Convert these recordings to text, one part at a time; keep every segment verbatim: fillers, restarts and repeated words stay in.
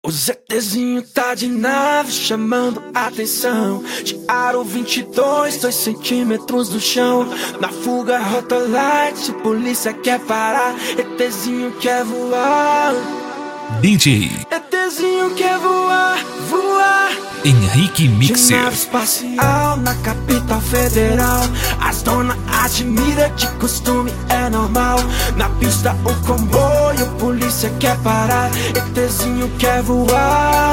O ZTzinho tá de nave chamando atenção. De aro vinte e dois, dois centímetros do chão. Na fuga rota light, se polícia quer parar, ETzinho quer voar. D J ETzinho quer voar, voar. Henrique Mixer. De nave espacial na capital federal. As donas admiram, de costume é normal. Na pista o comboio, polícia quer parar, ETzinho quer voar.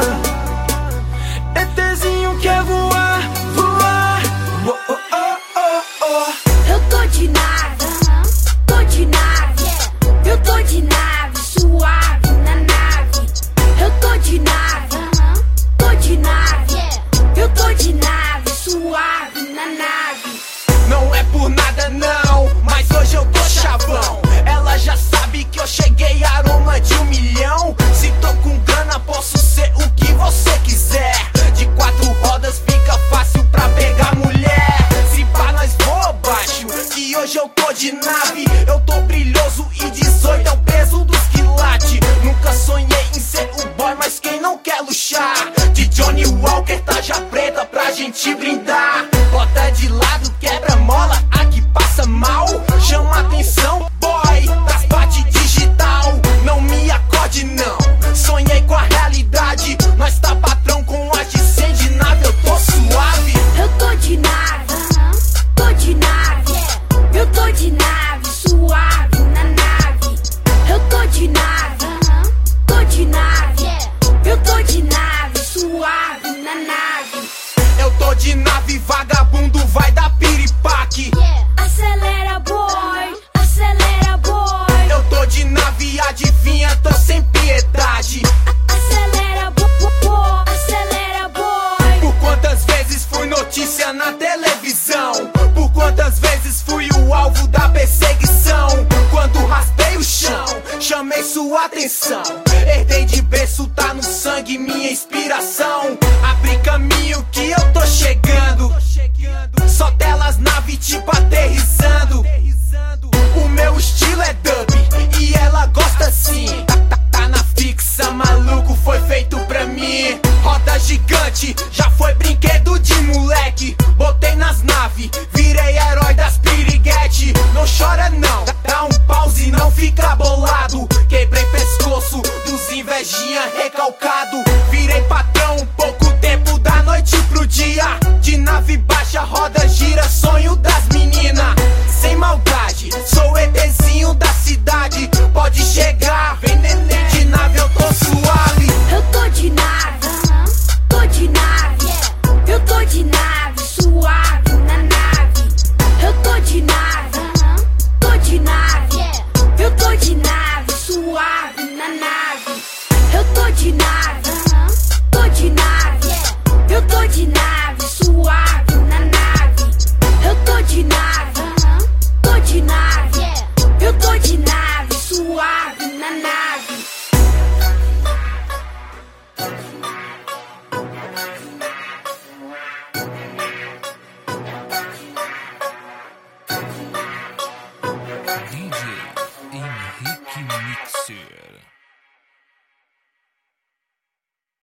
ETzinho quer voar, voar. Oh, oh, oh, oh, oh. Eu tô de nave, tô de nave. Eu tô de nave, suave na nave. Eu tô de nave, tô de nave. Eu tô de nave, suave na nave. Não é por nada não, mas hoje eu tô chavão. Ela já sabe que eu cheguei aroma de um milhão. Se tô com grana posso ser o que você quiser. De quatro rodas fica fácil pra pegar mulher. Se pá nós voa baixo, que hoje eu tô de nave. Eu tô brilhoso e dezoito é o peso dos quilates. Nunca sonhei em ser o boy, mas quem não quer luxar? De Johnny Walker, tarja preta pra gente brindar. Bota de lado, quebra mola, aqui passa mal. Chama atenção, boy, das parte digital. Não me acorde não, sonhei com a realidade. Nós tá patrão com as de cem de nave, eu tô suave. Eu tô de nave, tô de nave. Eu tô de nave, suave na nave. Eu tô de nave, tô de nave. Eu tô de nave, suave na nave. Eu tô de nave, vagabundo vai dar piripaque. Acelera boy, acelera boy. Eu tô de nave, adivinha, tô sem piedade. Acelera boy, acelera boy. Por quantas vezes fui notícia na televisão? Por quantas vezes fui o alvo da perseguição? Quando raspei o chão, chamei sua atenção. Herdei de berço, tá no sangue, minha inspiração. Abri caminho que eu tô chegando. Só telas, nave tipo aterrissando. O meu estilo é dub e ela gosta assim. Tá, tá, tá na fixa, maluco, foi feito pra mim. Roda gigante, já foi brinquedo de moleque. Botei nas naves, virei herói das piriguete. Não chora não, dá um pause, não fica bolado. Quebrei pescoço dos invejinha recalcado. Virei patrão, pouco tempo da noite pro dia. De nave baixa, roda gira, sonho das meninas. Sem maldade, sou ETzinho da cidade. Pode chegar,